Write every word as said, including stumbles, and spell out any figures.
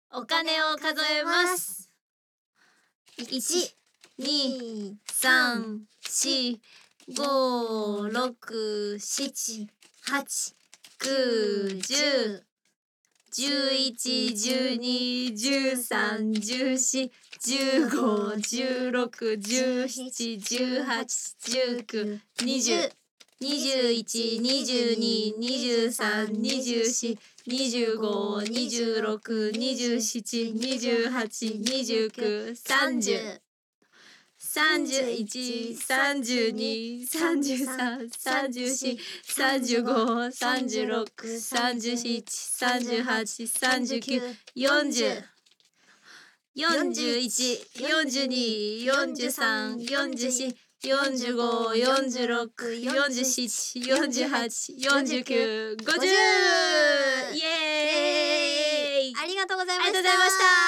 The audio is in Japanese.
お金を数えます。いち、に、さん、し、ご、ろく、しち、はち、く、じゅう、じゅういち、じゅうに、じゅうさん、じゅうよん、じゅうご、じゅうろく、じゅうなな、じゅうはち、じゅうきゅう、にじゅう、にじゅういち、にじゅうに、にじゅうさん、にじゅうよん、にじゅうご、にじゅうろく、にじゅうなな、にじゅうはち、にじゅうきゅう、さんじゅう、さんじゅういち、さんじゅうに、さんじゅうさん、さんじゅうよん、さんじゅうご、さんじゅうろく、さんじゅうなな、さんじゅうはち、さんじゅうきゅう、よんじゅう、よんじゅういち、よんじゅうに、よんじゅうさん、よんじゅうよん、よんじゅうご、よんじゅうろく、よんじゅうなな、よんじゅうはち、よんじゅうきゅう、ごじゅう。イエーイ。 ありがとうございました。 ありがとうございました。